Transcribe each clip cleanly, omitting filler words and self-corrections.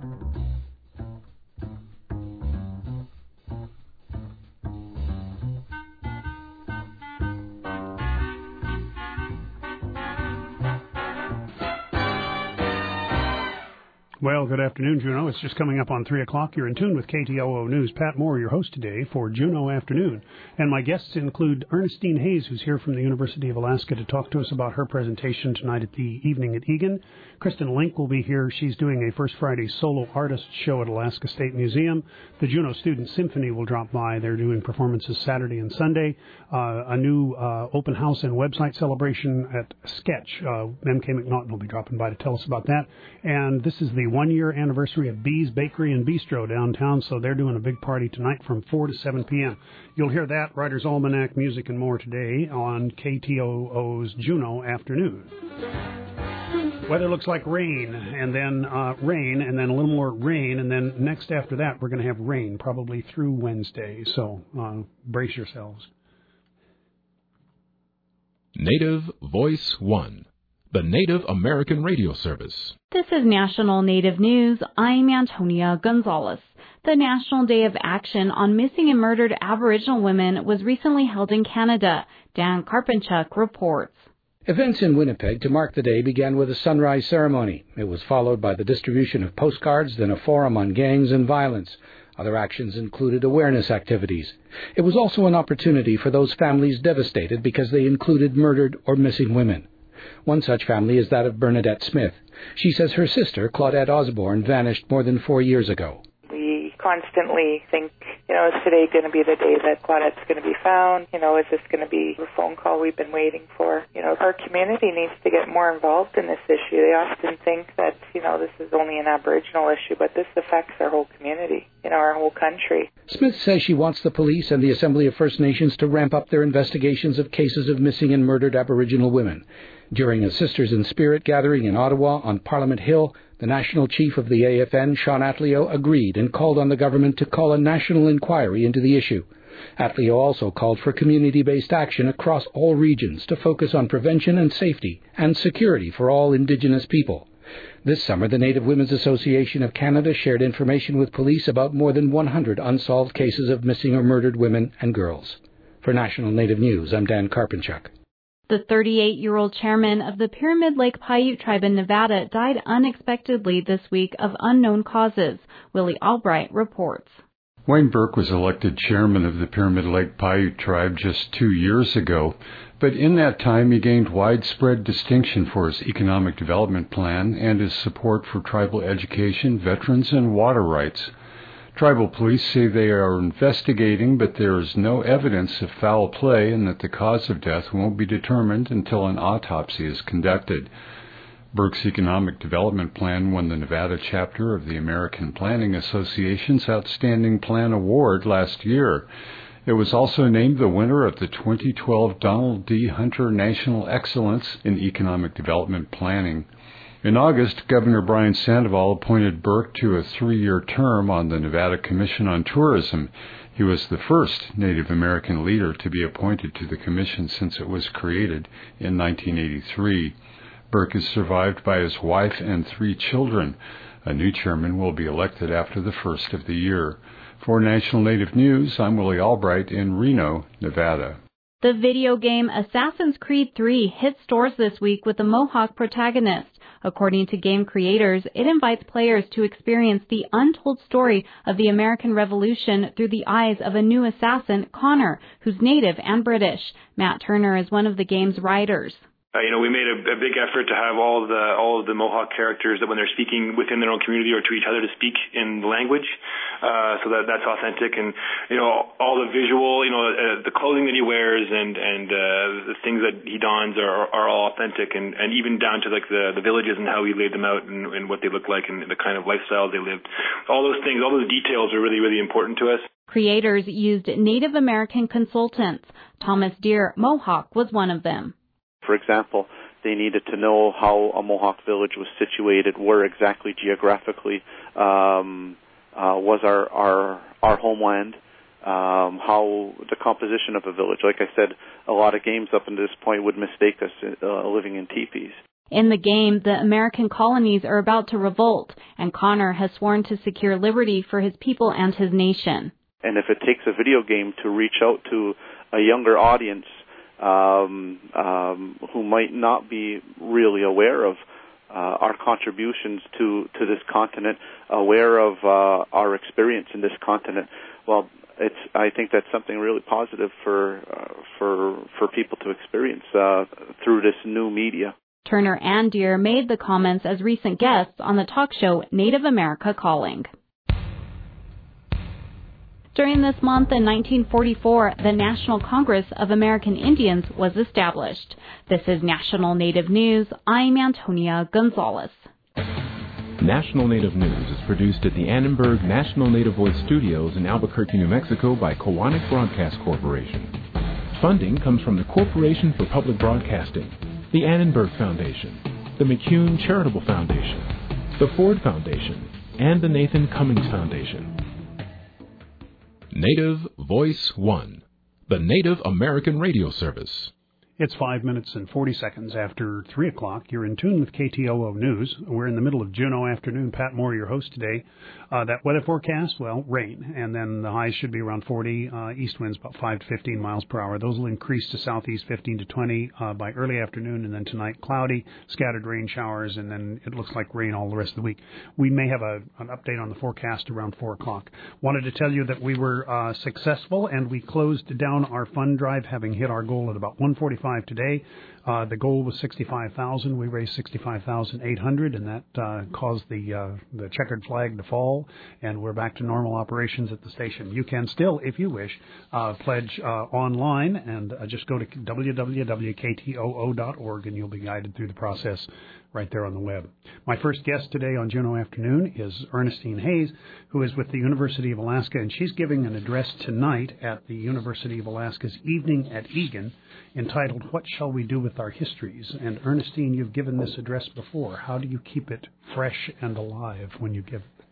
Well, good afternoon, Juneau. It's just coming up on 3 o'clock. You're in tune with KTOO News. Pat Moore, your host today for Juneau Afternoon. And my guests include Ernestine Hayes, who's here from the University of Alaska to talk to us about her presentation tonight at the evening at Egan. Kristen Link will be here. She's doing a First Friday solo artist show at Alaska State Museum. The Juneau Student Symphony will drop by. They're doing performances Saturday and Sunday. A new open house and website celebration at Sketch. M.K. McNaughton will be dropping by to tell us about that. And this is the one-year anniversary of Bee's Bakery and Bistro downtown, so they're doing a big party tonight from 4 to 7 p.m. You'll hear that, Writer's Almanac, music, and more today on KTOO's Juneau Afternoon. Weather looks like rain, and then rain, and then a little more rain, and then next after that we're going to have rain, probably through Wednesday, so brace yourselves. Native Voice One, the Native American radio service. This is National Native News. I'm Antonia Gonzalez. The National Day of Action on Missing and Murdered Aboriginal Women was recently held in Canada. Dan Karpinchuk reports. Events in Winnipeg to mark the day began with a sunrise ceremony. It was followed by the distribution of postcards, then a forum on gangs and violence. Other actions included awareness activities. It was also an opportunity for those families devastated because they included murdered or missing women. One such family is that of Bernadette Smith. She says her sister, Claudette Osborne, vanished more than 4 years ago. We constantly think, is today going to be the day that Claudette's going to be found? Is this going to be the phone call we've been waiting for? Our community needs to get more involved in this issue. They often think that, this is only an Aboriginal issue, but this affects our whole community, our whole country. Smith says she wants the police and the Assembly of First Nations to ramp up their investigations of cases of missing and murdered Aboriginal women. During a Sisters in Spirit gathering in Ottawa on Parliament Hill, the national chief of the AFN, Sean Atleo, agreed and called on the government to call a national inquiry into the issue. Atleo also called for community-based action across all regions to focus on prevention and safety and security for all Indigenous people. This summer, the Native Women's Association of Canada shared information with police about more than 100 unsolved cases of missing or murdered women and girls. For National Native News, I'm Dan Karpinchuk. The 38-year-old chairman of the Pyramid Lake Paiute tribe in Nevada died unexpectedly this week of unknown causes. Willie Albright reports. Wayne Burke was elected chairman of the Pyramid Lake Paiute tribe just 2 years ago, but in that time he gained widespread distinction for his economic development plan and his support for tribal education, veterans, and water rights. Tribal police say they are investigating, but there is no evidence of foul play and that the cause of death won't be determined until an autopsy is conducted. Burke's Economic Development Plan won the Nevada chapter of the American Planning Association's Outstanding Plan Award last year. It was also named the winner of the 2012 Donald D. Hunter National Excellence in Economic Development Planning. In August, Governor Brian Sandoval appointed Burke to a 3-year term on the Nevada Commission on Tourism. He was the first Native American leader to be appointed to the commission since it was created in 1983. Burke is survived by his wife and 3 children. A new chairman will be elected after the first of the year. For National Native News, I'm Willie Albright in Reno, Nevada. The video game Assassin's Creed 3 hit stores this week with a Mohawk protagonist. According to game creators, it invites players to experience the untold story of the American Revolution through the eyes of a new assassin, Connor, who's Native and British. Matt Turner is one of the game's writers. We made a big effort to have all of the Mohawk characters that when they're speaking within their own community or to each other to speak in the language, so that's authentic. And all the visual, the clothing that he wears and the things that he dons are all authentic, and even down to like the villages and how he laid them out and what they look like and the kind of lifestyle they lived. All those things, all those details are really, really important to us. Creators used Native American consultants. Thomas Deere, Mohawk, was one of them. For example, they needed to know how a Mohawk village was situated, where exactly geographically was our homeland, how the composition of a village. Like I said, a lot of games up until this point would mistake us living in teepees. In the game, the American colonies are about to revolt, and Connor has sworn to secure liberty for his people and his nation. And if it takes a video game to reach out to a younger audience who might not be really aware of our contributions to this continent, aware of our experience in this continent, well, I think that's something really positive for people to experience through this new media. Turner and Deere made the comments as recent guests on the talk show Native America Calling. During this month in 1944, the National Congress of American Indians was established. This is National Native News. I'm Antonia Gonzalez. National Native News is produced at the Annenberg National Native Voice Studios in Albuquerque, New Mexico by Koahnic Broadcast Corporation. Funding comes from the Corporation for Public Broadcasting, the Annenberg Foundation, the McCune Charitable Foundation, the Ford Foundation, and the Nathan Cummings Foundation. Native Voice One, the Native American radio service. It's 5 minutes and 40 seconds after 3 o'clock. You're in tune with KTOO News. We're in the middle of Juneau afternoon. Pat Moore, your host today. That weather forecast, well, rain. And then the highs should be around 40. East winds about 5 to 15 miles per hour. Those will increase to southeast 15 to 20 by early afternoon. And then tonight, cloudy, scattered rain showers. And then it looks like rain all the rest of the week. We may have an update on the forecast around 4 o'clock. Wanted to tell you that we were successful and we closed down our fund drive, having hit our goal at about 1:45 today. The goal was $65,000. We raised $65,800, and that caused the checkered flag to fall, and we're back to normal operations at the station. You can still, if you wish, pledge online, and just go to www.ktoo.org, and you'll be guided through the process right there on the web. My first guest today on Juneau Afternoon is Ernestine Hayes, who is with the University of Alaska, and she's giving an address tonight at the University of Alaska's Evening at Egan, entitled, What Shall We Do with Our Histories? And Ernestine, you've given this address before. How do you keep it fresh and alive when you give it?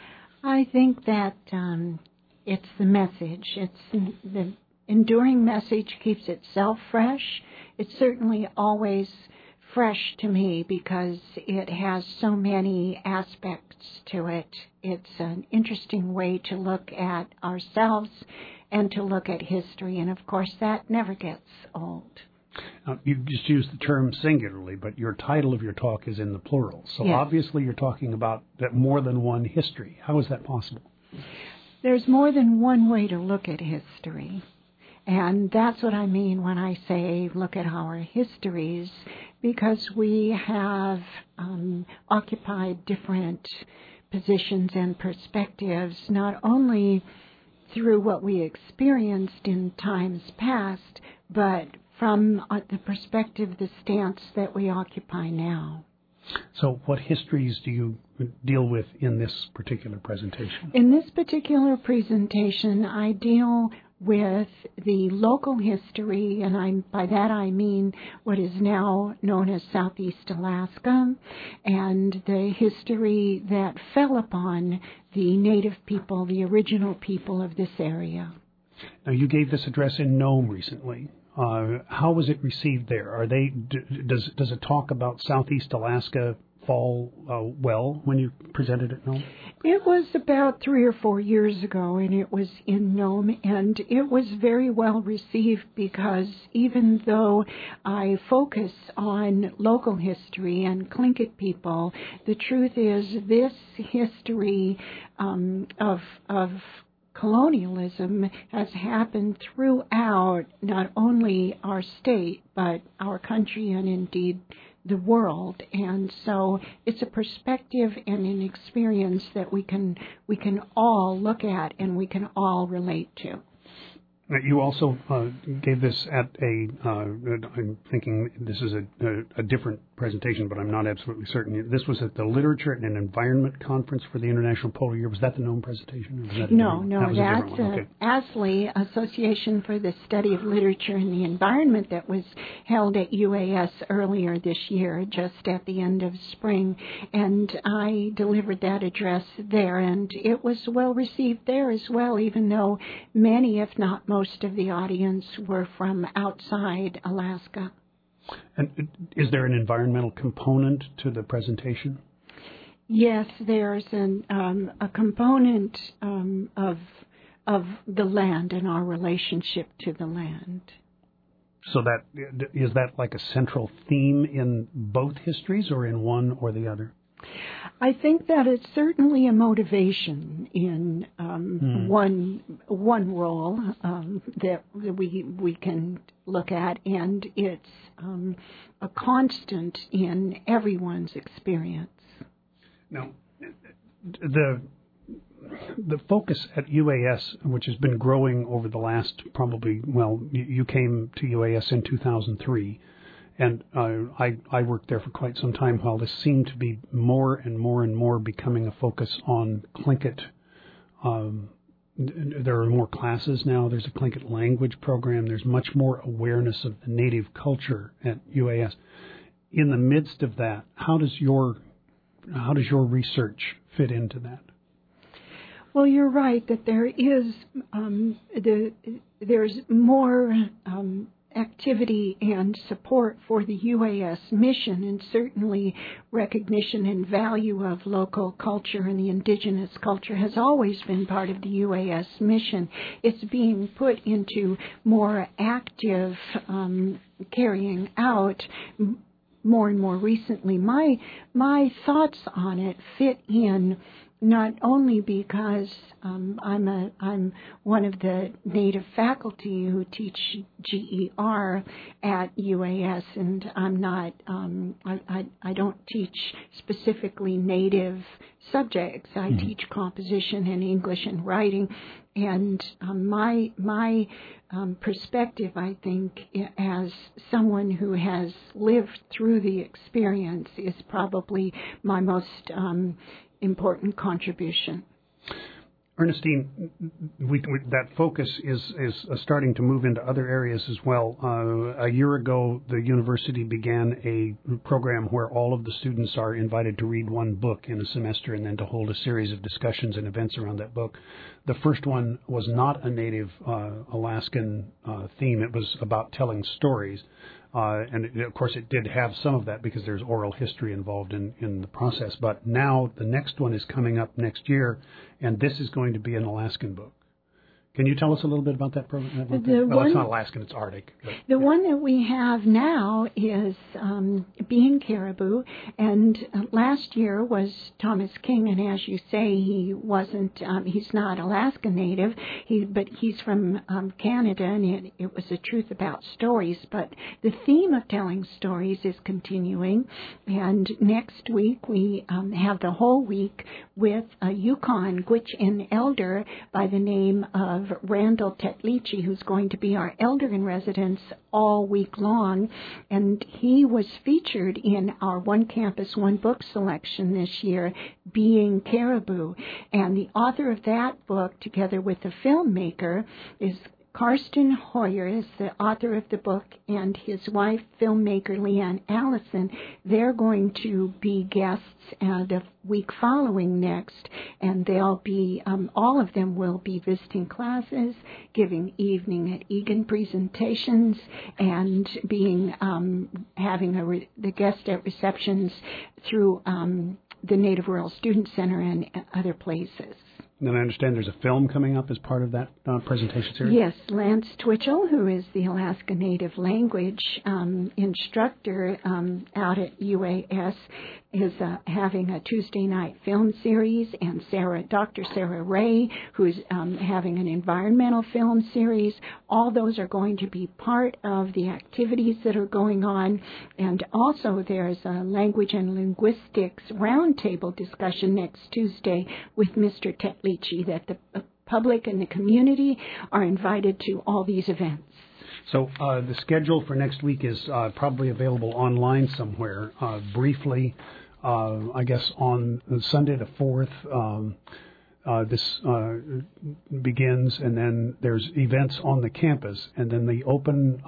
I think that it's the message. It's the enduring message keeps itself fresh. It's certainly always fresh to me because it has so many aspects to it. It's an interesting way to look at ourselves and to look at history, and of course that never gets old. You just used the term singularly, but your title of your talk is in the plural. So yes. Obviously you're talking about that more than one history. How is that possible? There's more than one way to look at history. And that's what I mean when I say look at our histories, because we have occupied different positions and perspectives, not only through what we experienced in times past, but from the perspective, the stance that we occupy now. So what histories do you deal with in this particular presentation? In this particular presentation, I deal with the local history, and by that I mean what is now known as Southeast Alaska, and the history that fell upon the native people, the original people of this area. Now, you gave this address in Nome recently. How was it received there? Does it talk about Southeast Alaska fall well when you presented it, Nome? It was about 3 or 4 years ago, and it was in Nome, and it was very well received because even though I focus on local history and Tlingit people, the truth is this history of colonialism has happened throughout not only our state, but our country and indeed the world. And so it's a perspective and an experience that we can all look at and we can all relate to. You also gave this at I'm thinking this is a different presentation, but I'm not absolutely certain. This was at the Literature and Environment Conference for the International Polar Year. Was that the Nome presentation? Or was that No, that's okay. ASLI, Association for the Study of Literature and the Environment, that was held at UAS earlier this year, just at the end of spring. And I delivered that address there, and it was well received there as well, even though many, if not most, of the audience were from outside Alaska. And is there an environmental component to the presentation? Yes, there's a component of the land and our relationship to the land. So is that like a central theme in both histories or in one or the other? I think that it's certainly a motivation in one role that we can look at, and it's a constant in everyone's experience. Now, the focus at UAS, which has been growing over the last you came to UAS in 2003, and I worked there for quite some time while this seemed to be more and more and more becoming a focus on Tlingit. There are more classes now. There's a Tlingit language program. There's much more awareness of the native culture at UAS. In the midst of that, how does your research fit into that? Well, you're right that there is there's more activity and support for the UAS mission, and certainly recognition and value of local culture and the indigenous culture has always been part of the UAS mission. It's being put into more active carrying out more and more recently. My thoughts on it fit in not only because I'm one of the Native faculty who teach GER at UAS, and I'm not I don't teach specifically Native subjects. I teach composition and English and writing, and my perspective, I think, as someone who has lived through the experience, is probably my most important contribution. Ernestine, that focus is starting to move into other areas as well. A year ago, the university began a program where all of the students are invited to read one book in a semester and then to hold a series of discussions and events around that book. The first one was not a Native Alaskan theme. It was about telling stories. And of course, it did have some of that because there's oral history involved in the process. But now the next one is coming up next year, and this is going to be an Alaskan book. Can you tell us a little bit about that program? Well, it's not Alaskan, it's Arctic. The one that we have now is Being Caribou, and last year was Thomas King, and as you say, he's not Alaska Native, but he's from Canada, and it was a truth about stories, but the theme of telling stories is continuing, and next week we have the whole week with a Yukon Gwich'in elder by the name of Randall Tetlichi, who's going to be our elder in residence all week long, and he was featured in our One Campus, One Book selection this year, Being Caribou, and the author of that book, together with the filmmaker, is Karsten Hoyer, is the author of the book, and his wife, filmmaker Leanne Allison. They're going to be guests the week following next, and they'll be, all of them will be visiting classes, giving evening at Egan presentations, and being having the guest at receptions through the Native Rural Student Center and other places. And I understand there's a film coming up as part of that presentation series? Yes, Lance Twitchell, who is the Alaska Native Language instructor out at UAS, is having a Tuesday night film series, and Dr. Sarah Ray, who's having an environmental film series. All those are going to be part of the activities that are going on. And also there's a language and linguistics roundtable discussion next Tuesday with Mr. Tetlichi, that the public and the community are invited to all these events. So the schedule for next week is probably available online somewhere. Briefly, I guess on Sunday the 4th, this begins, and then there's events on the campus, and then the open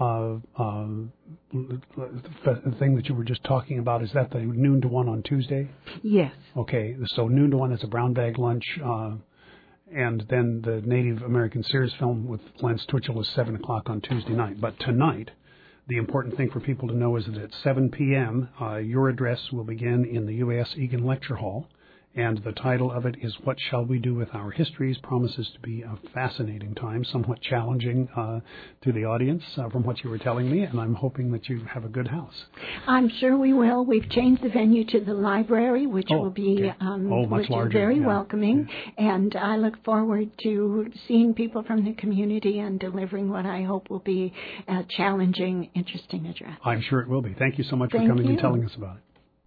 thing that you were just talking about, is that the noon to 1 on Tuesday? Yes. Okay, so noon to 1 is a brown bag lunch, and then the Native American Series film with Lance Twitchell is 7 o'clock on Tuesday night. But tonight, The important thing for people to know is that at 7 p.m., your address will begin in the UAS Egan Lecture Hall. And the title of it is What Shall We Do With Our Histories? Promises to be a fascinating time, somewhat challenging to the audience from what you were telling me, and I'm hoping that you have a good house. I'm sure we will. We've changed the venue to the library, which will be much larger, very welcoming, and I look forward to seeing people from the community and delivering what I hope will be a challenging, interesting address. I'm sure it will be. Thank you so much for coming and telling us about it.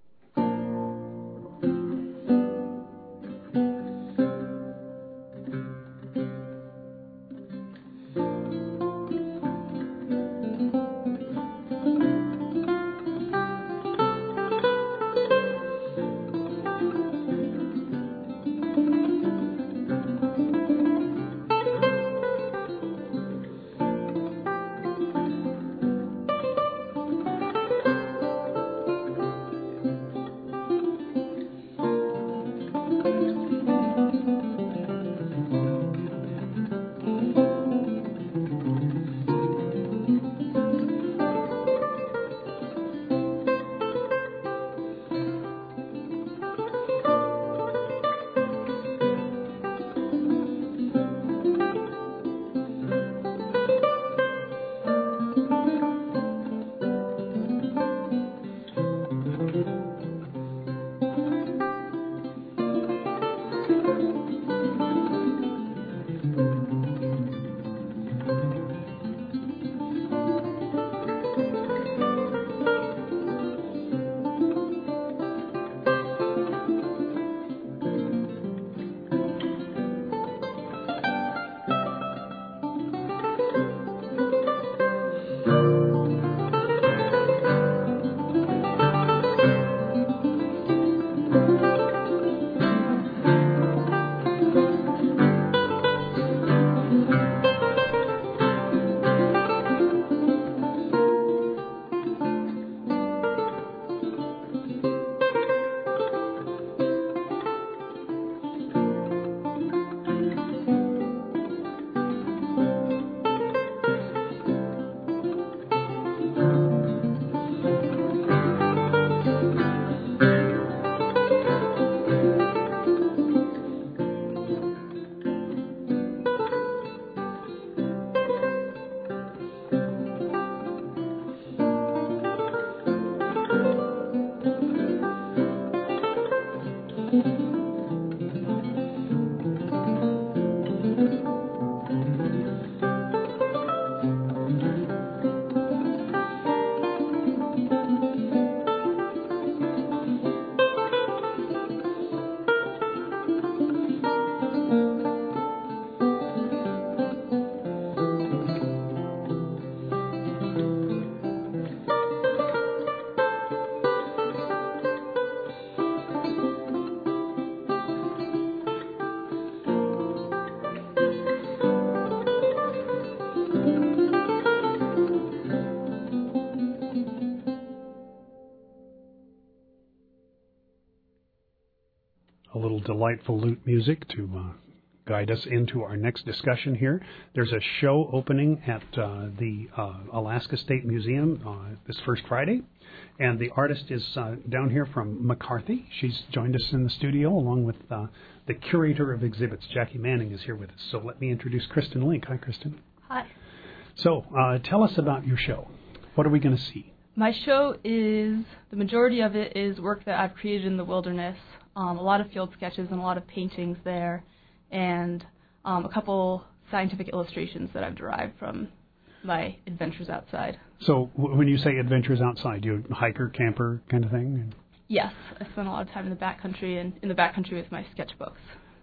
A little delightful lute music to guide us into our next discussion here. There's a show opening at the Alaska State Museum this first Friday, and the artist is down here from McCarthy. She's joined us in the studio along with the curator of exhibits, Jackie Manning, is here with us. So let me introduce Kristen Link. Hi, Kristen. Hi. So tell us about your show. What are we going to see? My show is, the majority of it is work that I've created in the wilderness. A lot of field sketches and a lot of paintings there, and a couple scientific illustrations that I've derived from my adventures outside. So when you say adventures outside, you hiker, camper kind of thing? Yes, I spend a lot of time in the backcountry and in the backcountry with my sketchbooks.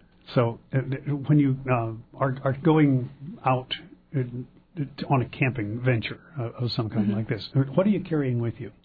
So when you are going out on a camping venture of some kind like this, what are you carrying with you?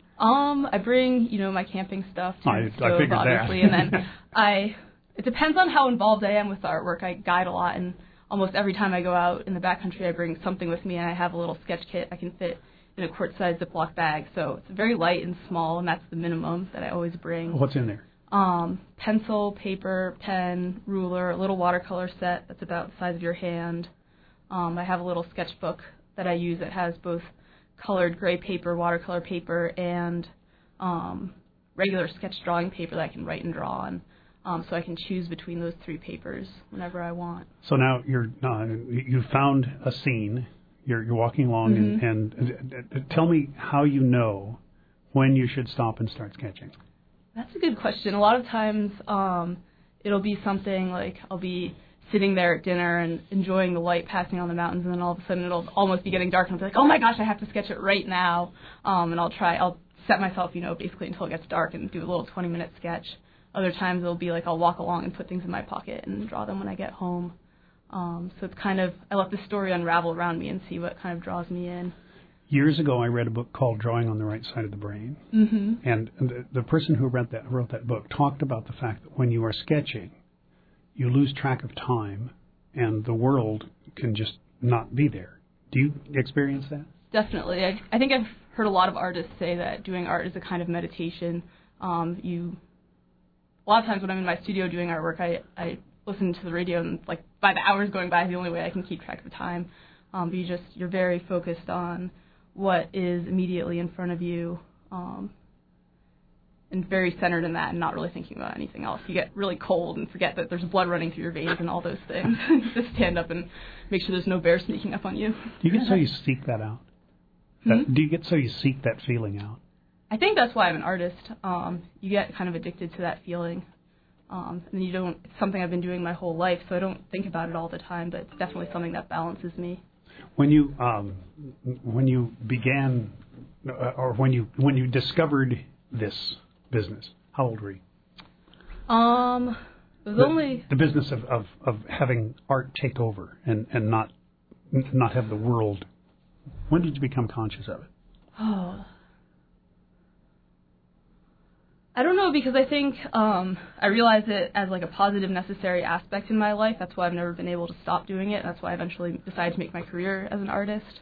I bring, my camping stuff to the stove, I figured obviously, that. and then it depends on how involved I am with the artwork. I guide a lot, and almost every time I go out in the backcountry, I bring something with me, and I have a little sketch kit I can fit in a quart-sized Ziploc bag. So it's very light and small, and that's the minimum that I always bring. What's in there? Pencil, paper, pen, ruler, a little watercolor set that's about the size of your hand. I have a little sketchbook that I use that has both colored gray paper, watercolor paper, and regular sketch drawing paper that I can write and draw on. So I can choose between those 3 papers whenever I want. So now you found a scene. You're walking along, and tell me how you know when you should stop and start sketching. That's a good question. A lot of times it'll be something like I'll be sitting there at dinner and enjoying the light passing on the mountains, and then all of a sudden it'll almost be getting dark, and I'll be like, oh my gosh, I have to sketch it right now. And I'll set myself, basically until it gets dark and do a little 20-minute sketch. Other times it'll be like I'll walk along and put things in my pocket and draw them when I get home. So it's kind of, I let the story unravel around me and see what kind of draws me in. Years ago, I read a book called Drawing on the Right Side of the Brain. And the person who wrote that book talked about the fact that when you are sketching, you lose track of time and the world can just not be there. Do you experience that? Definitely. I think I've heard a lot of artists say that doing art is a kind of meditation. A lot of times when I'm in my studio doing artwork, I listen to the radio, and like by the hours going by is the only way I can keep track of time. But you're very focused on what is immediately in front of you, and very centered in that, and not really thinking about anything else. You get really cold and forget that there's blood running through your veins and all those things. Just stand up and make sure there's no bear sneaking up on you. Do you get so you seek that out? Do you get so you seek that feeling out? I think that's why I'm an artist. You get kind of addicted to that feeling. And it's something I've been doing my whole life, so I don't think about it all the time, but it's definitely something that balances me. When you began, or when you discovered this business, how old were you? It was only the business of having art take over and not have the world. When did you become conscious of it? Oh, I don't know, because I think I realized it as like a positive, necessary aspect in my life. That's why I've never been able to stop doing it. That's why I eventually decided to make my career as an artist.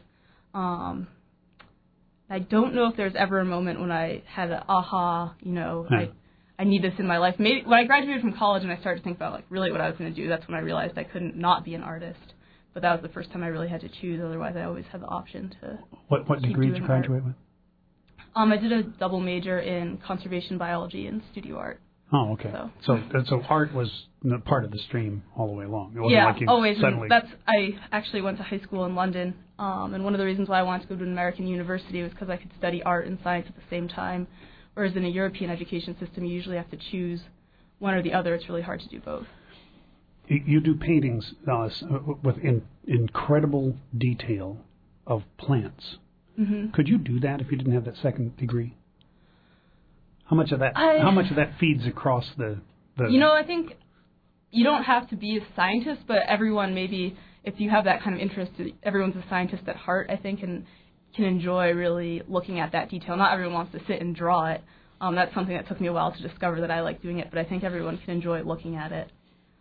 I don't know if there's ever a moment when I had an aha, I need this in my life. Maybe when I graduated from college and I started to think about like really what I was going to do, that's when I realized I couldn't not be an artist. But that was the first time I really had to choose. Otherwise, I always had the option to. What degree did you graduate with? I did a double major in conservation biology and studio art. Oh, okay. So art was part of the stream all the way along. It wasn't yeah, like you always. Suddenly... I actually went to high school in London, and one of the reasons why I wanted to go to an American university was because I could study art and science at the same time. Whereas in a European education system, you usually have to choose one or the other. It's really hard to do both. You do paintings with incredible detail of plants. Mm-hmm. Could you do that if you didn't have that second degree? How much of that feeds across the? I think you don't have to be a scientist, but everyone, maybe if you have that kind of interest, everyone's a scientist at heart, I think, and can enjoy really looking at that detail. Not everyone wants to sit and draw it. That's something that took me a while to discover that I like doing it, but I think everyone can enjoy looking at it.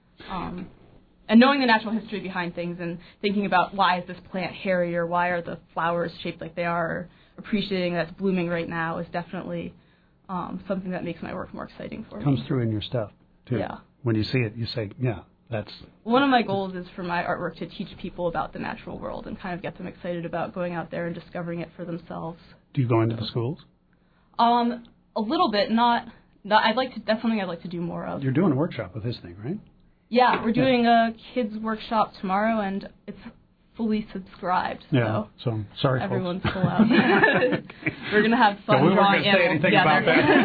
And knowing the natural history behind things and thinking about why is this plant hairy or why are the flowers shaped like they are, or appreciating that it's blooming right now is definitely something that makes my work more exciting for me. Comes through in your stuff, too. Yeah. When you see it, you say, yeah, that's... One of my goals is for my artwork to teach people about the natural world and kind of get them excited about going out there and discovering it for themselves. Do you go into the schools? A little bit, not that's something I'd like to do more of. You're doing a workshop with this thing, right? Yeah, we're doing a kids workshop tomorrow, and it's fully subscribed. Yeah, so sorry, everyone's folks. Full out. We're going to have fun drawing animals. We weren't going to say anything about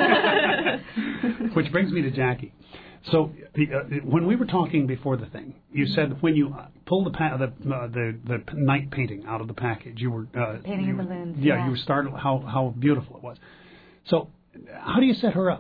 that. Which brings me to Jackie. So when we were talking before the thing, you said when you pulled the night painting out of the package, you were painting balloons. Yeah, you were startled how beautiful it was. So how do you set her up?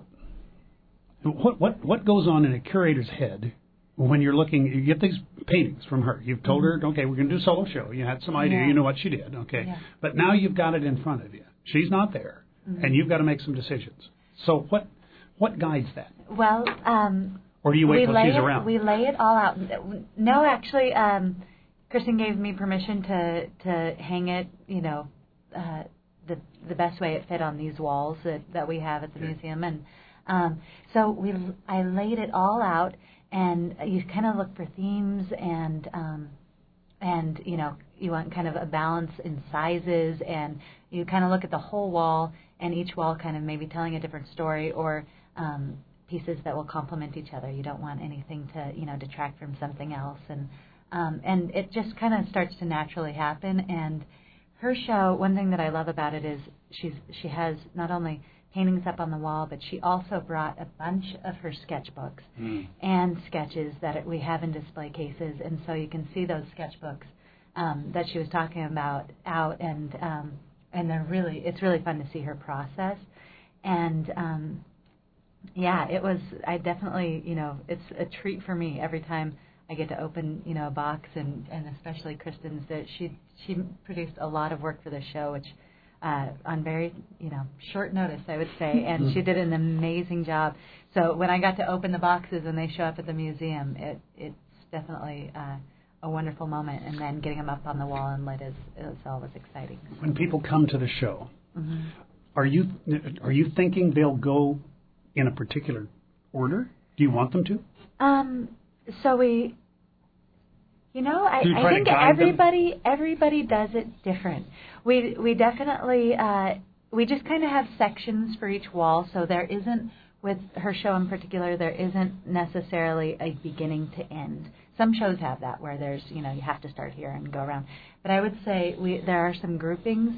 What goes on in a curator's head when you're looking? You get these paintings from her. You've told her, okay, we're going to do a solo show. You had some idea. You know what she did. Okay, but now you've got it in front of you. She's not there, and you've got to make some decisions. So what guides that? Well, or do you wait till she's around? We lay it all out. No, actually, Kristen gave me permission to hang it, the best way it fit on these walls that we have at the museum. And so I laid it all out, and you kind of look for themes and and you want kind of a balance in sizes, and you kind of look at the whole wall, and each wall kind of maybe telling a different story, or pieces that will complement each other. You don't want anything to detract from something else, and it just kind of starts to naturally happen. And her show, one thing that I love about it is she has not only paintings up on the wall, but she also brought a bunch of her sketchbooks and sketches that we have in display cases, and so you can see those sketchbooks that she was talking about out, and it's really fun to see her process. And I definitely, it's a treat for me every time I get to open, a box, and especially Kristen's, that she produced a lot of work for the show, which on very, short notice, I would say, and she did an amazing job. So when I got to open the boxes and they show up at the museum, it's definitely a wonderful moment, and then getting them up on the wall and lit is always exciting. When people come to the show, are you thinking they'll go in a particular order? Do you want them to? So we, I think everybody does it different. We definitely we just kind of have sections for each wall, so there isn't, with her show in particular, there isn't necessarily a beginning to end. Some shows have that, where there's you have to start here and go around. But I would say there are some groupings,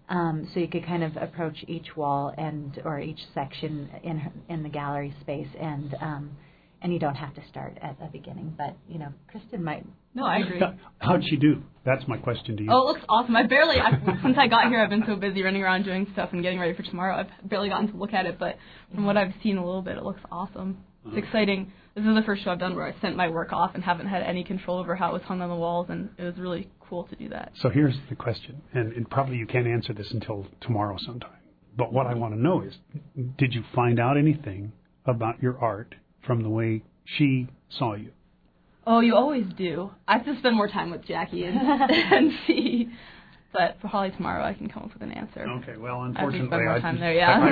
so you could kind of approach each wall or each section in the gallery space, and you don't have to start at the beginning. But, Kristen might. No, I agree. How'd she do? That's my question to you. Oh, it looks awesome. Since I got here, I've been so busy running around doing stuff and getting ready for tomorrow, I've barely gotten to look at it. But from what I've seen a little bit, it looks awesome. It's exciting. This is the first show I've done where I sent my work off and haven't had any control over how it was hung on the walls, and it was really cool to do that. So here's the question, and probably you can't answer this until tomorrow sometime. But what I want to know is, did you find out anything about your art from the way she saw you? Oh, you always do. I have to spend more time with Jackie and see. But probably tomorrow I can come up with an answer. Okay, well, unfortunately, I can't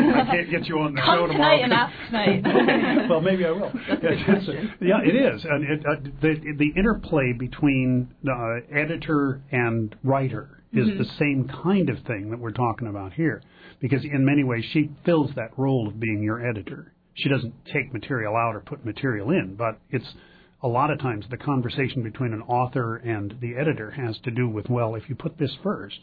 get you on the come show tomorrow. Tonight and ask tonight. Well, maybe I will. That's a good question. Yeah, it is. And the interplay between editor and writer is the same kind of thing that we're talking about here. Because in many ways, she fills that role of being your editor. She doesn't take material out or put material in, but it's a lot of times the conversation between an author and the editor has to do with, well, if you put this first,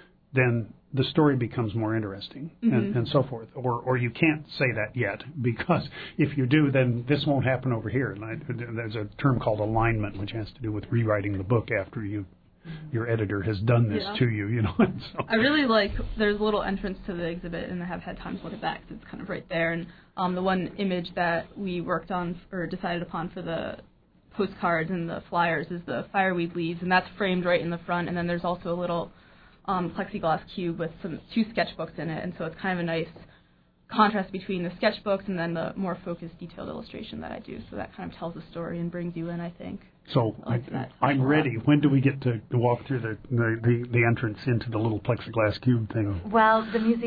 then the story becomes more interesting, and so forth. Or you can't say that yet, because if you do, then this won't happen over here. And there's a term called alignment, which has to do with rewriting the book after your editor has done this to you, So. I really there's a little entrance to the exhibit, and I have had time to look at that because it's kind of right there. And the one image that we worked on or decided upon for the postcards and the flyers is the fireweed leaves, and that's framed right in the front. And then there's also a little plexiglass cube with two sketchbooks in it, and so it's kind of a nice contrast between the sketchbooks and then the more focused, detailed illustration that I do. So that kind of tells the story and brings you in, I think. So I'm ready. When do we get to walk through the entrance into the little plexiglass cube thing? Well,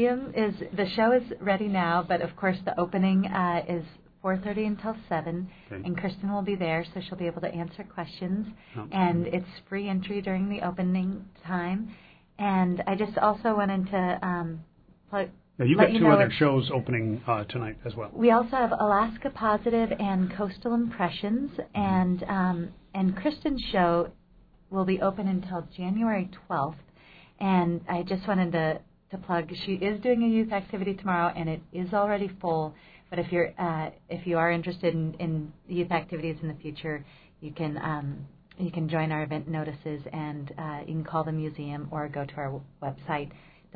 the show is ready now, but of course the opening is 4:30 until 7, and Kristen will be there, so she'll be able to answer questions. And it's free entry during the opening time. And I just also wanted to plug. Now, you've got two other shows opening tonight as well. We also have Alaska Positive and Coastal Impressions, and Kristen's show will be open until January 12th. And I just wanted to plug, she is doing a youth activity tomorrow, and it is already full. But if you are interested in youth activities in the future, you can join our event notices, and you can call the museum or go to our website,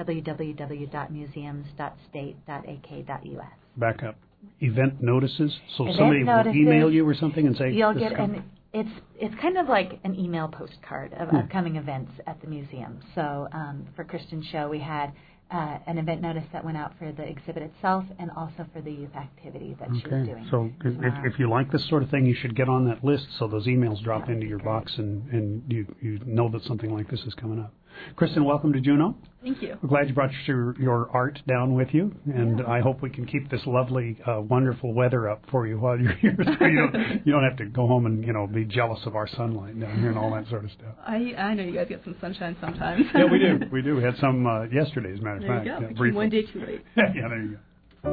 www.museums.state.ak.us. Back up. Event notices? So somebody will email you or something and say... You'll get it's kind of like an email postcard of upcoming events at the museum. So for Kristen's show, we had an event notice that went out for the exhibit itself and also for the youth activity that she was doing. So if you like this sort of thing, you should get on that list so those emails drop into your box and you know that something like this is coming up. Kristen, welcome to Juneau. Thank you. We're glad you brought your art down with you, and I hope we can keep this lovely, wonderful weather up for you while you're here, so you don't have to go home and be jealous of our sunlight down here and all that sort of stuff. I know you guys get some sunshine sometimes. Yeah, we do. We do. We had some yesterday, as a matter of fact. There you go. One day too late. Yeah, there you go.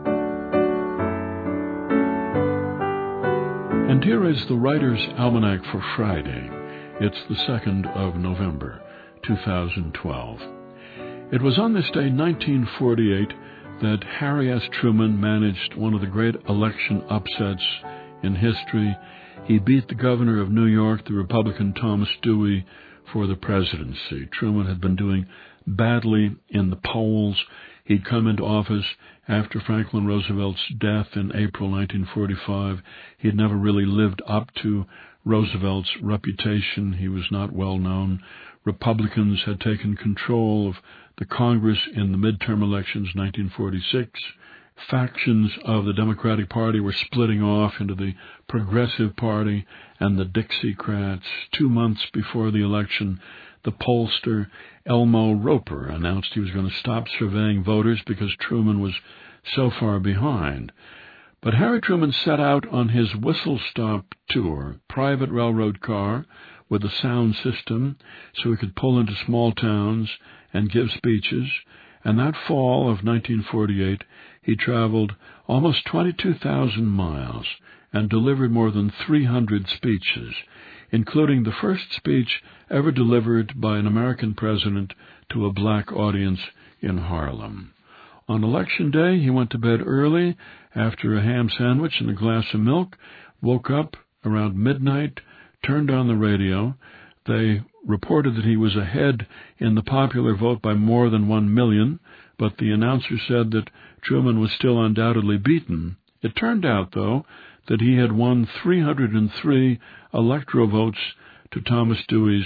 And here is the Writer's Almanac for Friday. It's the 2nd of November, 2012. It was on this day, 1948, that Harry S. Truman managed one of the great election upsets in history. He beat the governor of New York, the Republican Thomas Dewey, for the presidency. Truman had been doing badly in the polls. He'd come into office after Franklin Roosevelt's death in April 1945. He had never really lived up to Roosevelt's reputation. He was not well known. Republicans had taken control of the Congress in the midterm elections 1946. Factions of the Democratic Party were splitting off into the Progressive Party and the Dixiecrats. 2 months before the election, the pollster Elmo Roper announced he was going to stop surveying voters because Truman was so far behind. But Harry Truman set out on his whistle-stop tour, private railroad car with a sound system so he could pull into small towns and give speeches, and that fall of 1948 he traveled almost 22,000 miles and delivered more than 300 speeches, including the first speech ever delivered by an American president to a black audience in Harlem. On Election Day, he went to bed early after a ham sandwich and a glass of milk, woke up around midnight, turned on the radio. They reported that he was ahead in the popular vote by more than 1 million, but the announcer said that Truman was still undoubtedly beaten. It turned out, though, that he had won 303 electoral votes to Thomas Dewey's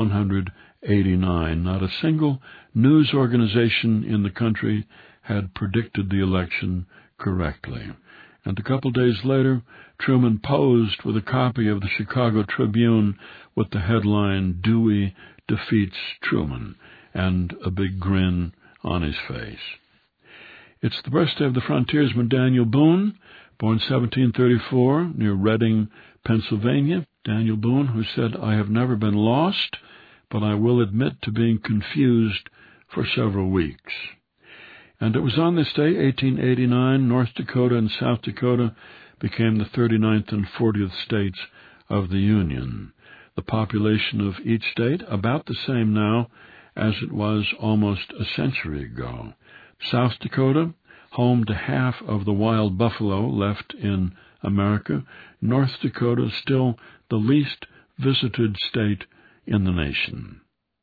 189. Not a single news organization in the country had predicted the election correctly. And a couple days later, Truman posed with a copy of the Chicago Tribune with the headline, "Dewey Defeats Truman," and a big grin on his face. It's the birthday of the frontiersman Daniel Boone, born 1734 near Reading, Pennsylvania. Daniel Boone, who said, "I have never been lost, but I will admit to being confused for several weeks." And it was on this day, 1889, North Dakota and South Dakota became the 39th and 40th states of the Union. The population of each state about the same now as it was almost a century ago. South Dakota, home to half of the wild buffalo left in America. North Dakota, still the least visited state in the nation.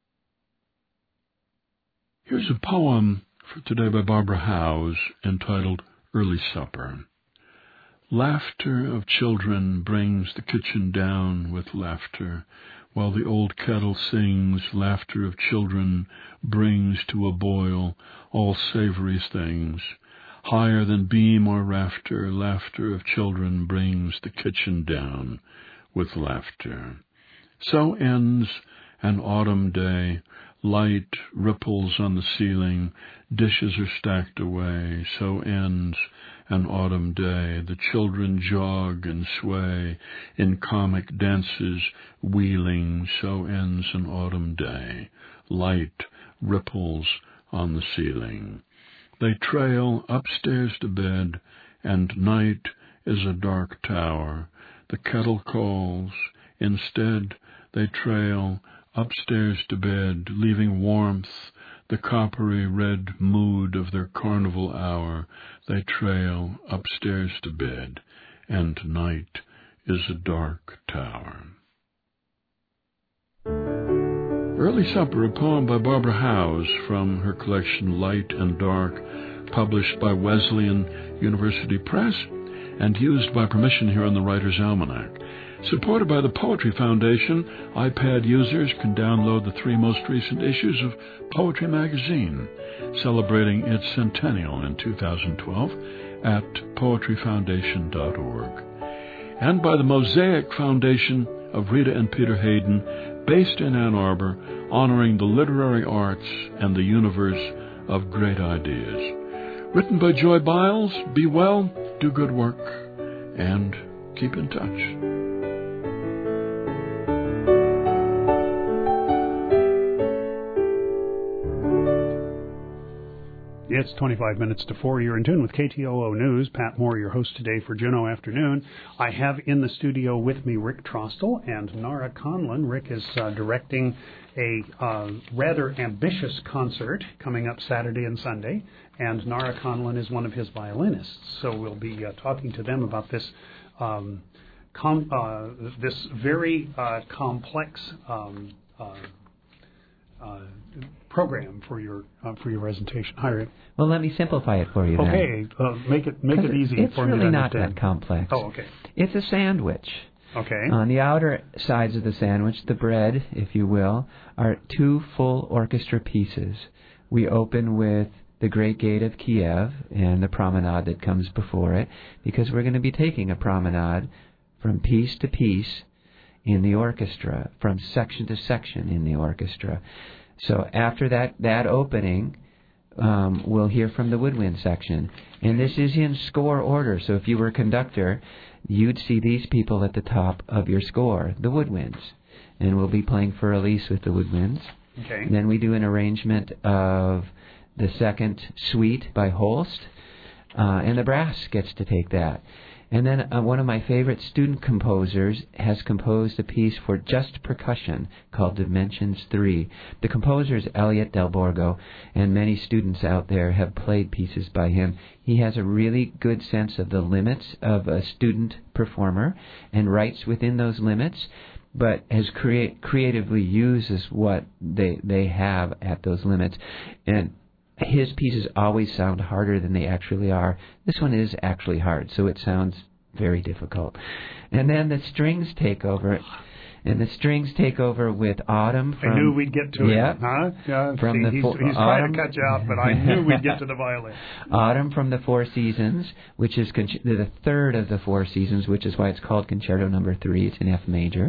Here's a poem for today by Barbara Howes entitled Early Supper. Laughter of children brings the kitchen down with laughter, while the old kettle sings. Laughter of children brings to a boil all savory things. Higher than beam or rafter, laughter of children brings the kitchen down with laughter. So ends an autumn day. Light ripples on the ceiling, dishes are stacked away. So ends an autumn day. The children jog and sway in comic dances, wheeling. So ends an autumn day. Light ripples on the ceiling. They trail upstairs to bed, and night is a dark tower. The kettle calls. Instead, they trail upstairs to bed, leaving warmth, the coppery red mood of their carnival hour. They trail upstairs to bed, and night is a dark tower. Early Supper, a poem by Barbara Howes from her collection Light and Dark, published by Wesleyan University Press and used by permission here on the Writer's Almanac. Supported by the Poetry Foundation, iPad users can download the 3 most recent issues of Poetry Magazine, celebrating its centennial in 2012 at poetryfoundation.org. And by the Mosaic Foundation, of Rita and Peter Hayden, based in Ann Arbor, honoring the literary arts and the universe of great ideas. Written by Joy Biles. Be well, do good work, and keep in touch. It's 25 minutes to 4. You're in tune with KTOO News. Pat Moore, your host today for Juneau Afternoon. I have in the studio with me Rick Trostel and Nara Conlon. Rick is directing a rather ambitious concert coming up Saturday and Sunday, and Nara Conlon is one of his violinists. So we'll be talking to them about this this very complex program for your presentation. Hi, Rick. Well, let me simplify it for you. Okay, make it easy it's for me to really not understand. that complex. Oh, okay. It's a sandwich. Okay. On the outer sides of the sandwich, the bread, if you will, are two full orchestra pieces. We open with the Great Gate of Kiev and the promenade that comes before it, because we're going to be taking a promenade from piece to piece in the orchestra, from section to section in the orchestra. So after that opening, we'll hear from the woodwind section. And this is in score order. So if you were a conductor, you'd see these people at the top of your score, the woodwinds. And we'll be playing Für Elise with the woodwinds. Okay. And then we do an arrangement of the second suite by Holst, and the brass gets to take that. And then one of my favorite student composers has composed a piece for just percussion called Dimensions 3. The composer is Elliot Del Borgo, and many students out there have played pieces by him. He has a really good sense of the limits of a student performer and writes within those limits, but has creatively uses what they have at those limits. And his pieces always sound harder than they actually are. This one is actually hard, so it sounds very difficult. And then the strings take over. And the strings take over with Autumn from... I knew we'd get to it. Huh? Yeah, From he's trying to cut you out, but I knew we'd get to the violin. Autumn from the Four Seasons, which is the third of the Four Seasons, which is why it's called Concerto No. 3. It's in F major.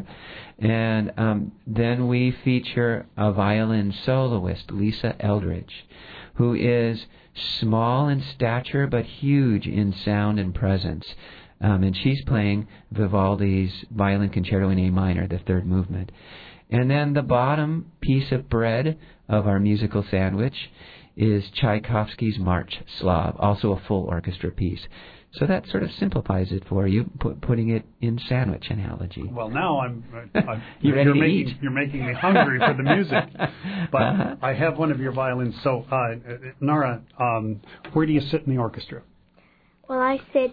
And then we feature a violin soloist, Lisa Eldridge, who is small in stature but huge in sound and presence. And she's playing Vivaldi's Violin Concerto in A minor, the third movement. And then the bottom piece of bread of our musical sandwich is Tchaikovsky's March Slav, also a full orchestra piece. So that sort of simplifies it for you, putting it in sandwich analogy. Well, now you're making me hungry for the music. But I have one of your violins. So, Nara, where do you sit in the orchestra? Well, I sit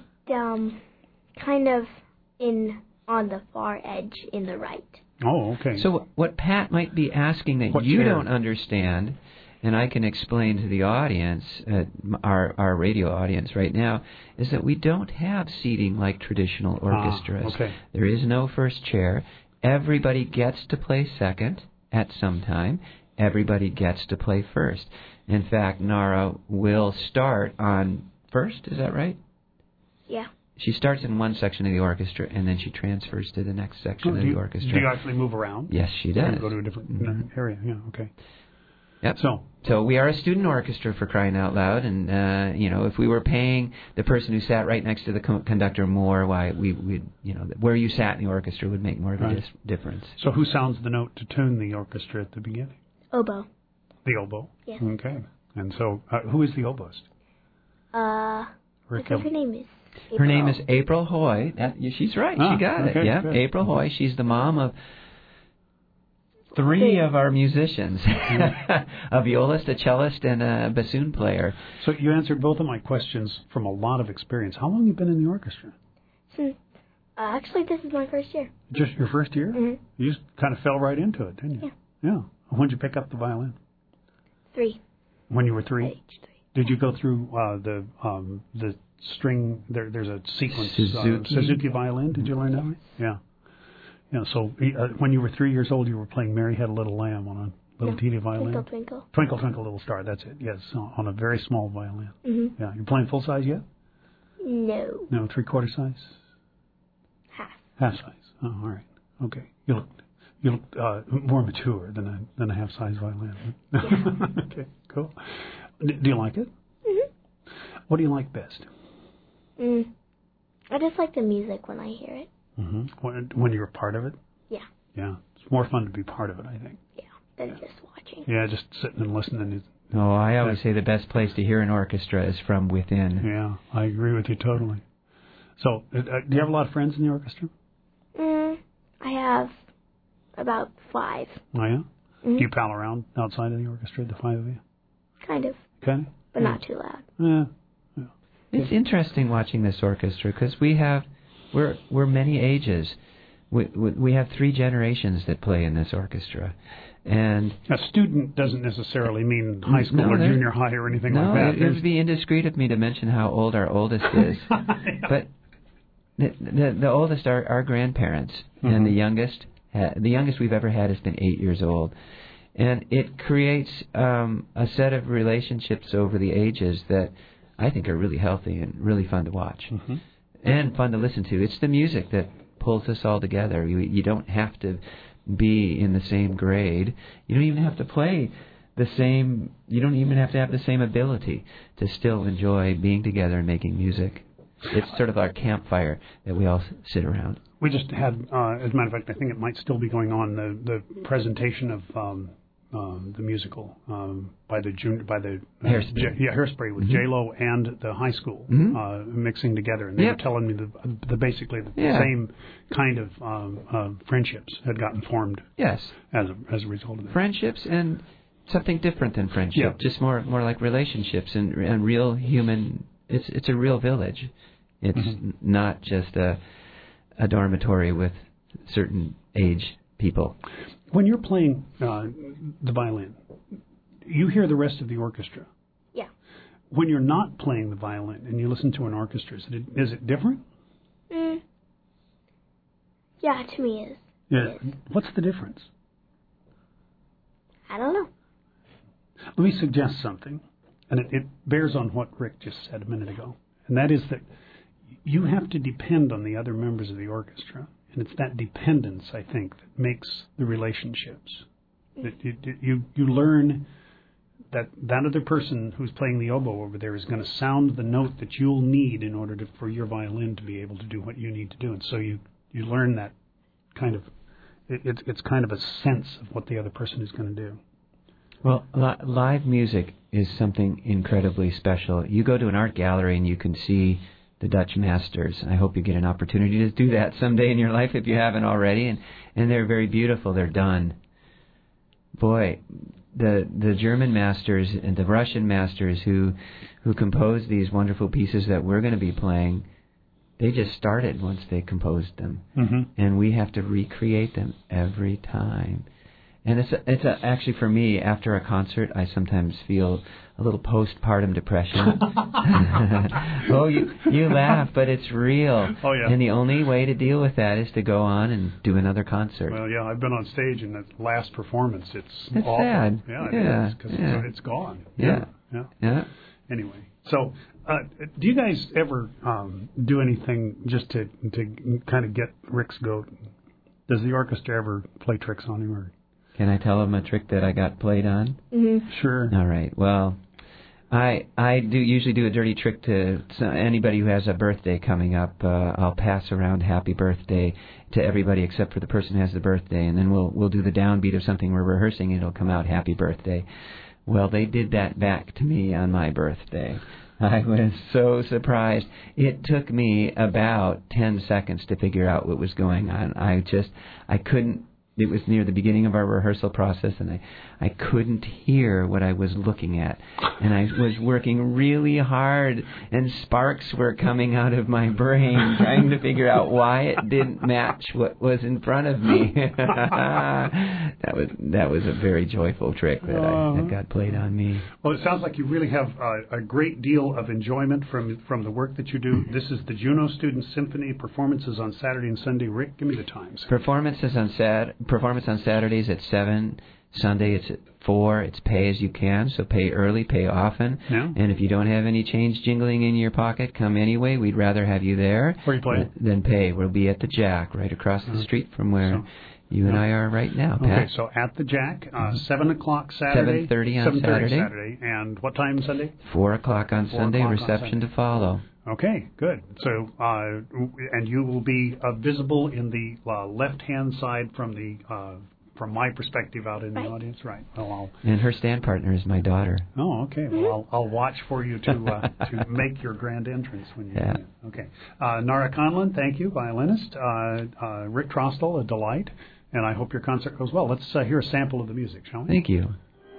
kind of on the far edge in the right. Oh, okay. So what Pat might be asking that you don't understand, and I can explain to the audience, our radio audience right now, is that we don't have seating like traditional orchestras. Okay. There is no first chair. Everybody gets to play second at some time. Everybody gets to play first. In fact, Nara will start on first, is that right? Yeah. She starts in one section of the orchestra, and then she transfers to the next section of the orchestra. Do you actually move around? Yes, she does. You go to a different area, yeah, okay. Yep. So we are a student orchestra, for crying out loud, and if we were paying the person who sat right next to the conductor more, why we'd where you sat in the orchestra would make more of a difference. So who sounds the note to tune the orchestra at the beginning? Oboe. The oboe. Yeah. Okay. And so who is the oboist? I think her name is April. Her name is April Hoy. She's right. She got it. Yeah, good. April Hoy. She's the mom of 3 of our musicians, a violist, a cellist, and a bassoon player. So you answered both of my questions from a lot of experience. How long have you been in the orchestra? Since, actually, this is my first year. Just your first year? Mm-hmm. You just kind of fell right into it, didn't you? Yeah. When did you pick up the violin? 3. When you were 3? Age 3. Did you go through the string? There's a sequence. Suzuki violin. Did you learn that? Right? Yeah. Yeah. So when you were 3 years old, you were playing "Mary Had a Little Lamb" on a little teeny violin. Twinkle, twinkle. Twinkle, twinkle, little star. That's it. Yes, on a very small violin. Mm-hmm. Yeah. You're playing full size yet? No. No, 3/4 size. Half. Half size. Oh, all right. Okay. You look more mature than a half-size violin. Yeah. Okay, cool. Do you like it? Mm-hmm. What do you like best? I just like the music when I hear it. Mm-hmm. When you're a part of it? Yeah. Yeah. It's more fun to be part of it, I think. Yeah, than just watching. Yeah, just sitting and listening. Oh, I always say the best place to hear an orchestra is from within. Yeah, I agree with you totally. So, do you have a lot of friends in the orchestra? I have about 5. Oh, yeah? Mm-hmm. Do you pal around outside of the orchestra, the 5 of you? Kind of. Kind of? But not too loud. Yeah. It's interesting watching this orchestra because we're many ages. We have 3 generations that play in this orchestra. And a student doesn't necessarily mean high school or junior high or anything like that. No, it would be indiscreet of me to mention how old our oldest is. But the oldest are our grandparents, and the youngest we've ever had has been 8 years old. And it creates a set of relationships over the ages that I think are really healthy and really fun to watch and fun to listen to. It's the music that pulls us all together. You don't have to be in the same grade. You don't even have to play the same. You don't even have to have the same ability to still enjoy being together and making music. It's sort of our campfire that we all sit around. We just had, as a matter of fact, I think it might still be going on, the presentation of the musical by the Hairspray. Hairspray with J-Lo and the high school mixing together, and they were telling me the basically the same kind of friendships had gotten formed. Yes, as a result of that. Friendships and something different than friendship, just more like relationships and real human. It's a real village. It's not just a dormitory with certain age people. When you're playing the violin, you hear the rest of the orchestra. Yeah. When you're not playing the violin and you listen to an orchestra, is it different? Yeah, to me it is. Yeah. What's the difference? I don't know. Let me suggest something, and it bears on what Rick just said a minute ago, and that is that you have to depend on the other members of the orchestra. And it's that dependence, I think, that makes the relationships. That you learn that other person who's playing the oboe over there is going to sound the note that you'll need in order for your violin to be able to do what you need to do. And so you learn that kind of, it's kind of a sense of what the other person is going to do. Well, live music is something incredibly special. You go to an art gallery and you can see the Dutch masters. I hope you get an opportunity to do that someday in your life if you haven't already. And they're very beautiful. They're done. Boy, the German masters and the Russian masters who composed these wonderful pieces that we're going to be playing, they just started once they composed them. And we have to recreate them every time. And it's actually, for me, after a concert, I sometimes feel a little postpartum depression. Oh, you laugh, but it's real. Oh, yeah. And the only way to deal with that is to go on and do another concert. Well, yeah, I've been on stage, and that last performance, it's awful. Sad. Yeah, it is, because it's gone. Yeah. Anyway, so do you guys ever do anything just to kind of get Rick's goat? Does the orchestra ever play tricks on him, or? Can I tell him a trick that I got played on? Sure. All right. Well, I usually do a dirty trick to anybody who has a birthday coming up. I'll pass around happy birthday to everybody except for the person who has the birthday, and then we'll do the downbeat of something we're rehearsing, and it'll come out happy birthday. Well, they did that back to me on my birthday. I was so surprised. It took me about 10 seconds to figure out what was going on. I couldn't. It was near the beginning of our rehearsal process, and I couldn't hear what I was looking at. And I was working really hard, and sparks were coming out of my brain, trying to figure out why it didn't match what was in front of me. That was a very joyful trick that got played on me. Well, it sounds like you really have a great deal of enjoyment from the work that you do. This is the Juneau Student Symphony. Performances on Saturday and Sunday. Rick, give me the times. Performance on Saturdays at 7, Sunday it's at 4. It's pay as you can, so pay early, pay often. Yeah. And if you don't have any change jingling in your pocket, come anyway. We'd rather have you there than pay. We'll be at the Jack, right across the street from where you and I are right now, Pat. Okay, so at the Jack, 7 o'clock Saturday. 7:30 on Saturday. And what time Sunday? 4 o'clock on Sunday, reception to follow. Okay, good. So, and you will be visible in the left-hand side from my perspective out in the audience, right? And her stand partner is my daughter. Oh, okay. Well, I'll watch for you to make your grand entrance when you do it. Okay. Nara Conlon, thank you, violinist. Rick Trostel, a delight. And I hope your concert goes well. Let's hear a sample of the music, shall we? Thank you.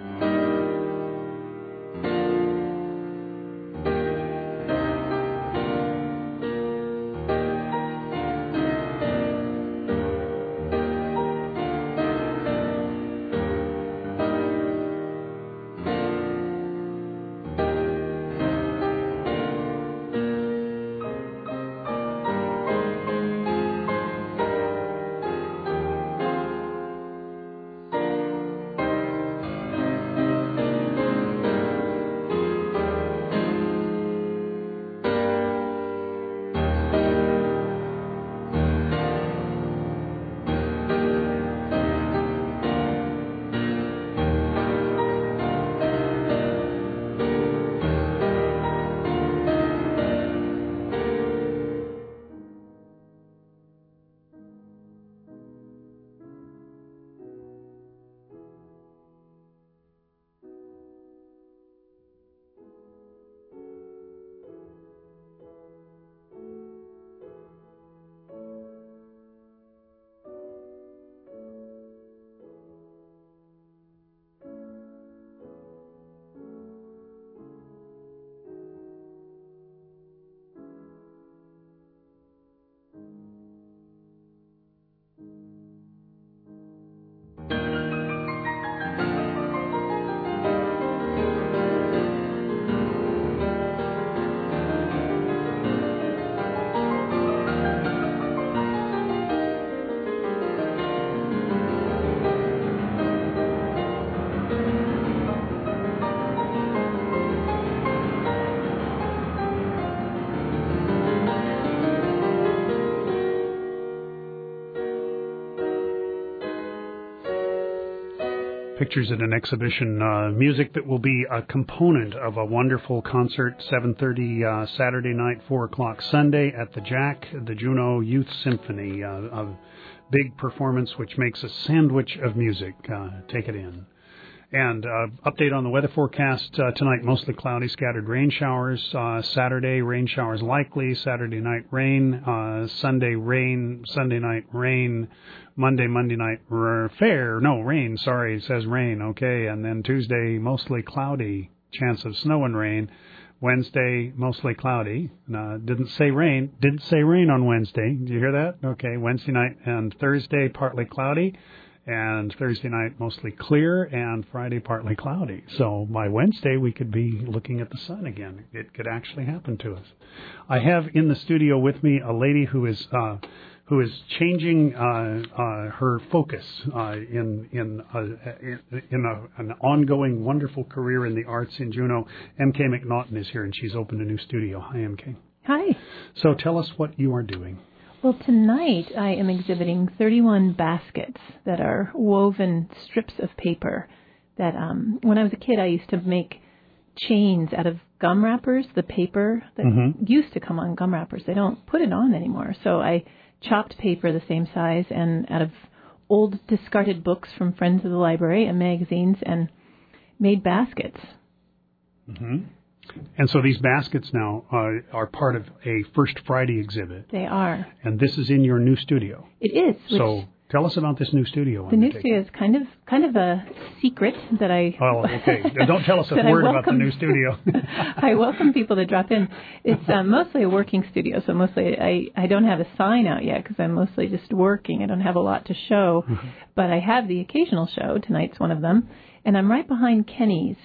Pictures at an exhibition, music that will be a component of a wonderful concert, 7:30 Saturday night, 4 o'clock Sunday at the Jack, the Juneau Youth Symphony, a big performance which makes a sandwich of music. Take it in. And update on the weather forecast tonight, mostly cloudy, scattered rain showers. Saturday, rain showers likely. Saturday night, rain. Sunday, rain. Sunday night, rain. Monday night, rain. Sorry, it says rain. Okay, and then Tuesday, mostly cloudy. Chance of snow and rain. Wednesday, mostly cloudy. Didn't say rain. Didn't say rain on Wednesday. Did you hear that? Okay, Wednesday night and Thursday, partly cloudy. And Thursday night, mostly clear, and Friday, partly cloudy. So by Wednesday, we could be looking at the sun again. It could actually happen to us. I have in the studio with me a lady who is changing her focus in an ongoing wonderful career in the arts in Juneau. M.K. McNaughton is here, and she's opened a new studio. Hi, M.K. Hi. So tell us what you are doing. Well, tonight I am exhibiting 31 baskets that are woven strips of paper that when I was a kid I used to make chains out of gum wrappers, the paper that used to come on gum wrappers. They don't put it on anymore. So I chopped paper the same size and out of old discarded books from friends of the library and magazines and made baskets. Mm-hmm. And so these baskets now are part of a First Friday exhibit. They are. And this is in your new studio. It is. So tell us about this new studio. The new studio is kind of a secret that I... Oh, okay. Don't tell us a word about the new studio. I welcome people to drop in. It's mostly a working studio, so mostly I don't have a sign out yet because I'm mostly just working. I don't have a lot to show, but I have the occasional show. Tonight's one of them. And I'm right behind Kenny's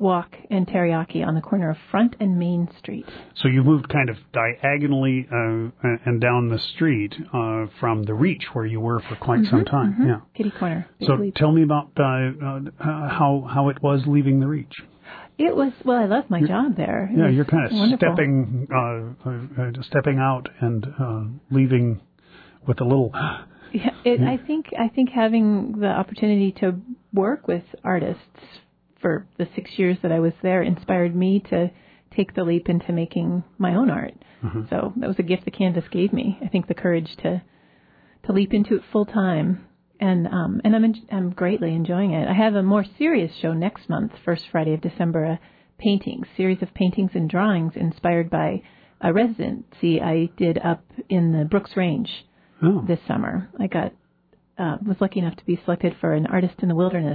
Walk and Teriyaki on the corner of Front and Main Street. So you moved kind of diagonally and down the street from the Reach, where you were for quite some time. Mm-hmm. Yeah, kitty corner. So tell me about how it was leaving the Reach. It was, well, I love my job there. You're kind of wonderful. stepping out and leaving with a little. Yeah, I think having the opportunity to work with artists for the 6 years that I was there inspired me to take the leap into making my own art. Mm-hmm. So that was a gift the canvas gave me. I think the courage to leap into it full time, and I'm greatly enjoying it. I have a more serious show next month, first Friday of December, a series of paintings and drawings inspired by a residency I did up in the Brooks Range this summer. I was lucky enough to be selected for an Artist in the Wilderness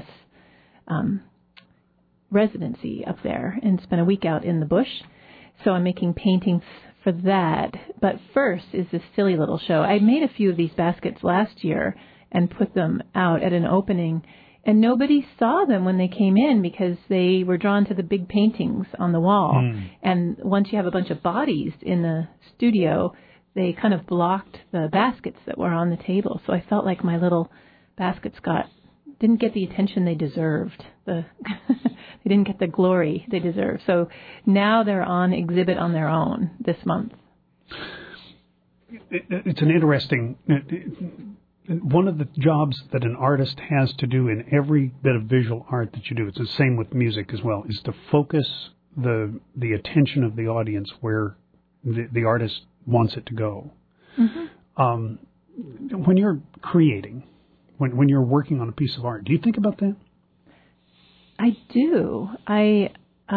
residency up there and spent a week out in the bush. So I'm making paintings for that. But first is this silly little show. I made a few of these baskets last year and put them out at an opening, and nobody saw them when they came in because they were drawn to the big paintings on the wall. And once you have a bunch of bodies in the studio, they kind of blocked the baskets that were on the table. So I felt like my little baskets didn't get the attention they deserved. They didn't get the glory they deserved. So now they're on exhibit on their own this month. It's an interesting... One of the jobs that an artist has to do in every bit of visual art that you do, it's the same with music as well, is to focus the attention of the audience where the artist wants it to go. Mm-hmm. When you're creating, when you're working on a piece of art, do you think about that? I do. I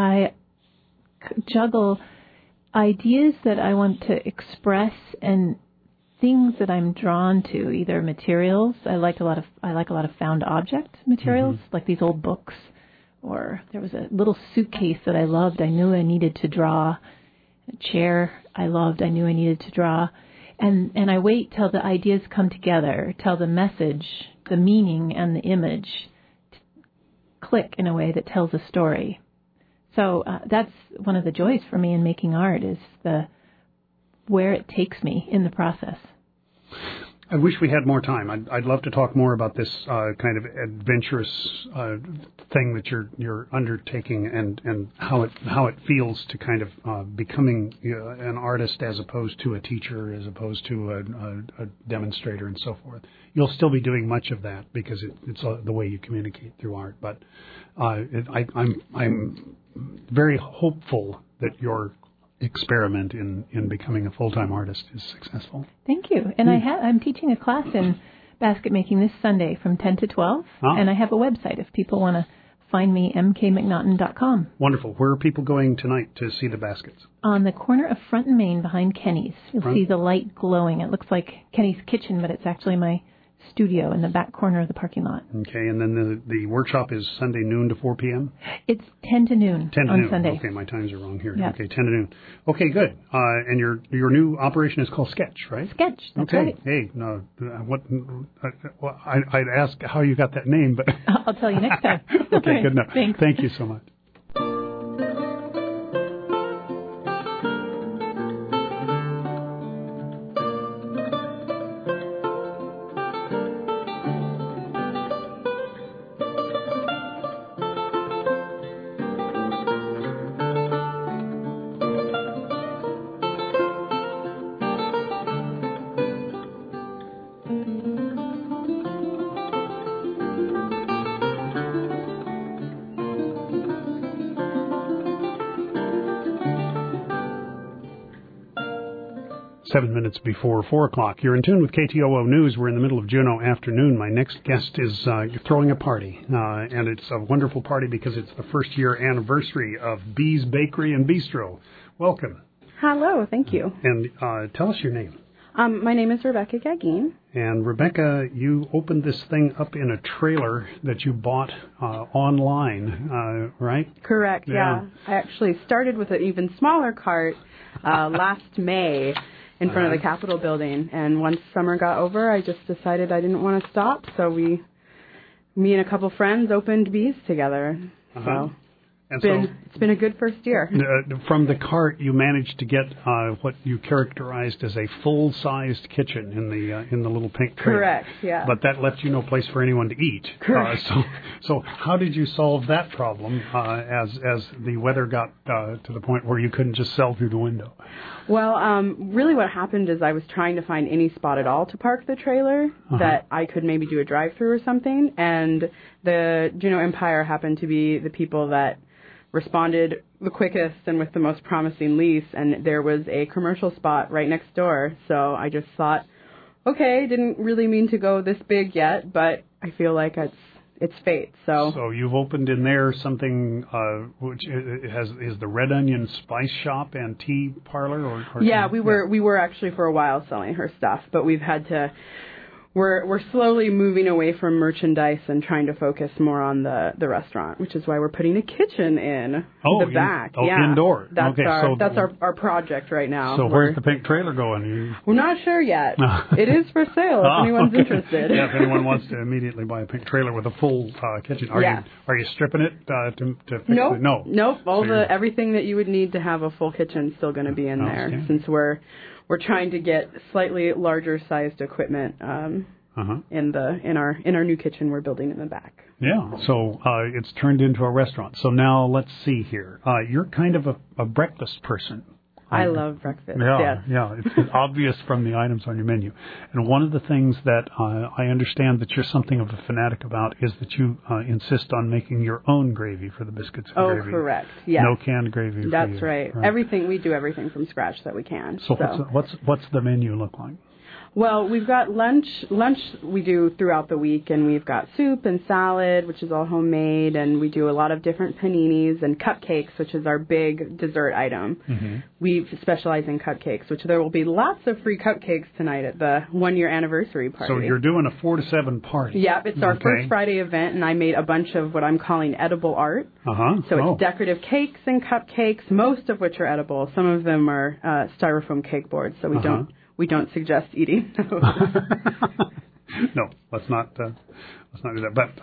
juggle ideas that I want to express and things that I'm drawn to, either materials. I like a lot of found object materials, like these old books. Or there was a little suitcase that I loved. I knew I needed to draw. A chair I loved. I knew I needed to draw. And I wait till the ideas come together, till the message, the meaning, and the image click in a way that tells a story. So that's one of the joys for me in making art, is where it takes me in the process. I wish we had more time. I'd love to talk more about this kind of adventurous thing that you're undertaking, and how it feels to kind of becoming an artist as opposed to a teacher, as opposed to a demonstrator, and so forth. You'll still be doing much of that because it's the way you communicate through art. But I'm very hopeful that your experiment in becoming a full-time artist is successful. Thank you. And I'm teaching a class in basket making this Sunday from 10 to 12, and I have a website if people want to find me, mkmcnaughton.com. Wonderful. Where are people going tonight to see the baskets? On the corner of Front and Main behind Kenny's. You'll see the light glowing. It looks like Kenny's kitchen, but it's actually my studio in the back corner of the parking lot. Okay, and then the workshop is Sunday noon to 4 p.m.? It's 10 to noon 10 to on noon. Sunday. Okay, my times are wrong here. Yeah. Okay, 10 to noon. Okay, good. And your new operation is called Sketch, right? Sketch, that's okay. right. Hey, no, I'd ask how you got that name, but... I'll tell you next time. Okay, right. Good enough. Thanks. Thank you so much. 7 minutes before 4 o'clock. You're in tune with KTOO News. We're in the middle of Juneau afternoon. My next guest is throwing a party, and it's a wonderful party because it's the first-year anniversary of Bee's Bakery and Bistro. Welcome. Hello, thank you. And tell us your name. My name is Rebecca Gagin. And Rebecca, you opened this thing up in a trailer that you bought online, right? Correct, yeah. I actually started with an even smaller cart last May in front of the Capitol building. And once summer got over, I just decided I didn't want to stop. So me and a couple friends opened Bees together. So. It's been a good first year. From the cart, you managed to get what you characterized as a full-sized kitchen in the little pink tray. Correct. Yeah. But that left you no place for anyone to eat. Correct. So how did you solve that problem as the weather got to the point where you couldn't just sell through the window? Well, really what happened is I was trying to find any spot at all to park the trailer that I could maybe do a drive-through or something, and the Juneau Empire happened to be the people that responded the quickest and with the most promising lease, and there was a commercial spot right next door. So I just thought, okay, didn't really mean to go this big yet, but I feel like it's fate. So you've opened in there something which is the Red Onion Spice Shop and Tea Parlor, or yeah, we were actually for a while selling her stuff, but we've had to. We're slowly moving away from merchandise and trying to focus more on the restaurant, which is why we're putting a kitchen in the back. Indoor. That's our project right now. So where's the pink trailer going? We're not sure yet. It is for sale if anyone's interested. Yeah, if anyone wants to immediately buy a pink trailer with a full kitchen. Are you stripping it to fix it? Nope. Everything that you would need to have a full kitchen is still going to be in there, since we're trying to get slightly larger sized equipment in our new kitchen we're building in the back. Yeah, so it's turned into a restaurant. So now let's see here. You're kind of a breakfast person. I love breakfast. Yeah, it's obvious from the items on your menu. And one of the things that I understand that you're something of a fanatic about is that you insist on making your own gravy for the biscuits and gravy. Oh, correct. Yeah. No canned gravy. That's right. We do everything from scratch that we can. So what's the menu look like? Well, we've got lunch. Lunch we do throughout the week, and we've got soup and salad, which is all homemade, and we do a lot of different paninis and cupcakes, which is our big dessert item. Mm-hmm. We specialize in cupcakes, which there will be lots of free cupcakes tonight at the 1-year anniversary party. So you're doing a 4 to 7 party. Yep, it's our first Friday event, and I made a bunch of what I'm calling edible art. So it's decorative cakes and cupcakes, most of which are edible. Some of them are styrofoam cake boards, so we don't suggest eating those. No, let's not do that. But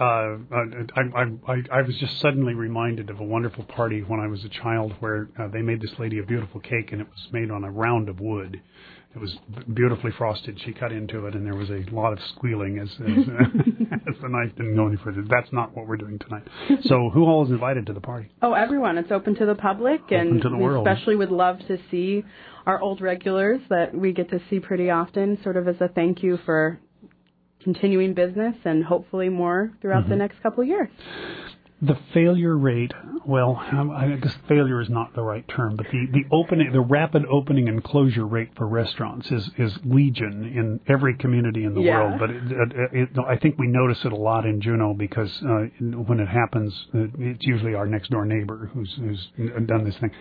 I was just suddenly reminded of a wonderful party when I was a child where they made this lady a beautiful cake, and it was made on a round of wood. It was beautifully frosted. She cut into it, and there was a lot of squealing as the knife didn't go any further. That's not what we're doing tonight. So who all is invited to the party? Oh, everyone. It's open to the public, and to the we world. Especially would love to see our old regulars that we get to see pretty often, sort of as a thank you for continuing business and hopefully more throughout the next couple of years. The failure rate, well, I guess failure is not the right term, but the rapid opening and closure rate for restaurants is legion in every community in the world. But I think we notice it a lot in Juneau because when it happens, it's usually our next door neighbor who's done this thing.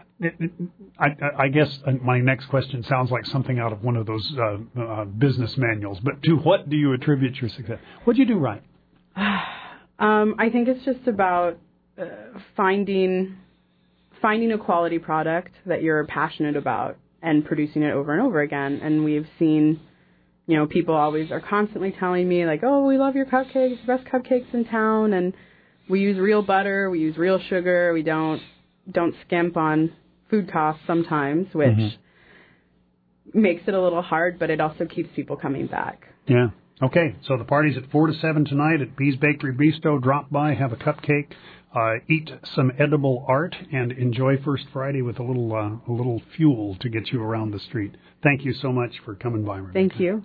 I guess my next question sounds like something out of one of those business manuals. But to what do you attribute your success? What did you do right? I think it's just about finding a quality product that you're passionate about and producing it over and over again. And we've seen, people always are constantly telling me like, "Oh, we love your cupcakes, the best cupcakes in town." And we use real butter, we use real sugar, we don't skimp on food costs sometimes, which makes it a little hard, but it also keeps people coming back. Yeah. Okay, so the party's at 4 to 7 tonight at Bee's Bakery Bistro. Drop by, have a cupcake, eat some edible art, and enjoy First Friday with a little fuel to get you around the street. Thank you so much for coming by, Rebecca. Thank you.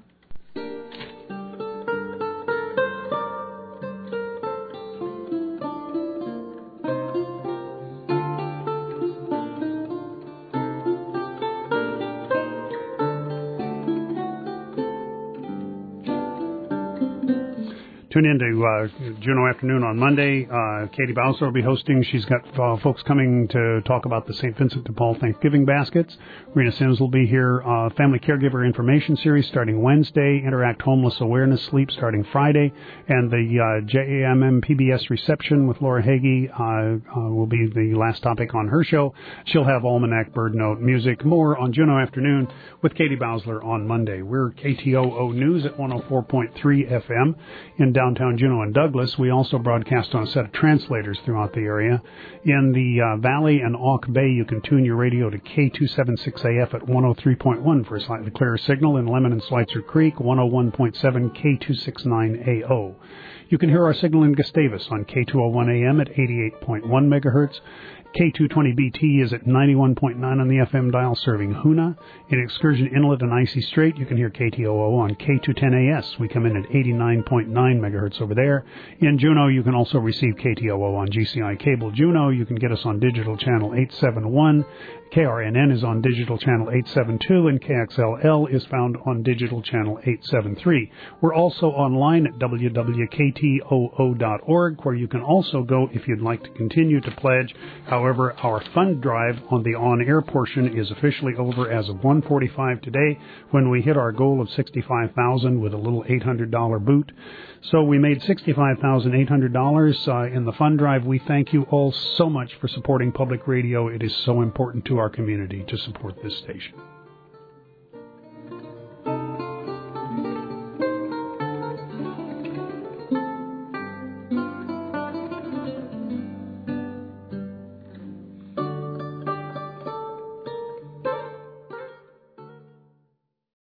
Tune in to Juneau Afternoon on Monday. Katie Bausler will be hosting. She's got folks coming to talk about the St. Vincent de Paul Thanksgiving baskets. Rena Sims will be here. Family Caregiver Information Series starting Wednesday. Interact Homeless Awareness Sleep starting Friday. And the JAMM PBS reception with Laura Hagee will be the last topic on her show. She'll have Almanac, Bird Note, music, more on Juneau Afternoon with Katie Bausler on Monday. We're KTOO News at 104.3 FM in Dallas. downtown Juneau and Douglas. We also broadcast on a set of translators throughout the area. In the Valley and Auk Bay, you can tune your radio to K276AF at 103.1 for a slightly clearer signal. In Lemon and Schweitzer Creek, 101.7 K269AO. You can hear our signal in Gustavus on K201 AM at 88.1 megahertz. K220BT is at 91.9 on the FM dial, serving Hoona. In Excursion Inlet and Icy Strait, you can hear KTOO on K210AS. We come in at 89.9 megahertz over there. In Juneau, you can also receive KTOO on GCI Cable Juneau. You can get us on digital channel 871. KRNN is on digital channel 872, and KXLL is found on digital channel 873. We're also online at www.ktoo.org, where you can also go if you'd like to continue to pledge. However, our fund drive on the on-air portion is officially over as of 1:45 today, when we hit our goal of $65,000 with a little $800 boot. So we made $65,800 in the fund drive. We thank you all so much for supporting public radio. It is so important to our community to support this station.